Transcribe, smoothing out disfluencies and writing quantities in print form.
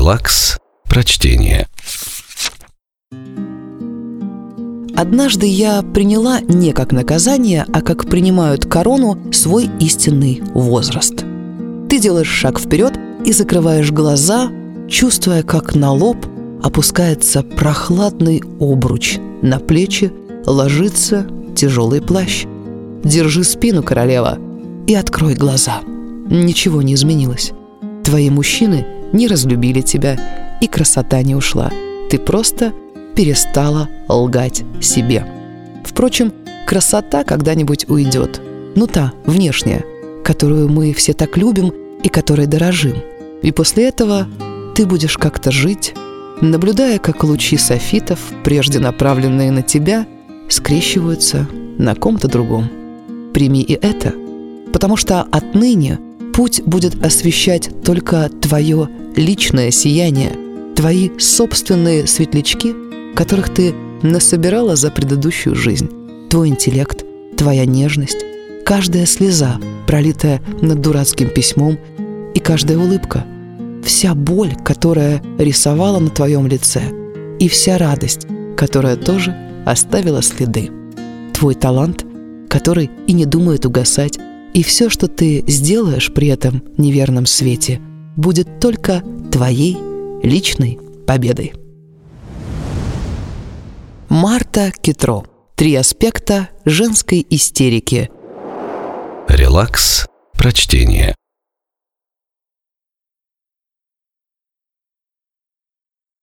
Релакс. Прочтение. Однажды я приняла не как наказание, а как принимают корону свой истинный возраст. Ты делаешь шаг вперед и закрываешь глаза, чувствуя, как на лоб опускается прохладный обруч, на плечи ложится тяжелый плащ. Держи спину, королева, и открой глаза. Ничего не изменилось. Твои мужчины не разлюбили тебя, и красота не ушла. Ты просто перестала лгать себе. Впрочем, красота когда-нибудь уйдет. Ну та, внешняя, которую мы все так любим и которой дорожим. И после этого ты будешь как-то жить, наблюдая, как лучи софитов, прежде направленные на тебя, скрещиваются на ком-то другом. Прими и это, потому что отныне путь будет освещать только твое личное сияние, твои собственные светлячки, которых ты насобирала за предыдущую жизнь, твой интеллект, твоя нежность, каждая слеза, пролитая над дурацким письмом, и каждая улыбка, вся боль, которая рисовала на твоем лице, и вся радость, которая тоже оставила следы. Твой талант, который и не думает угасать, и все, что ты сделаешь при этом неверном свете, будет только твоей личной победой. Марта Китро. 3 аспекта женской истерики. Релакс. Прочтение.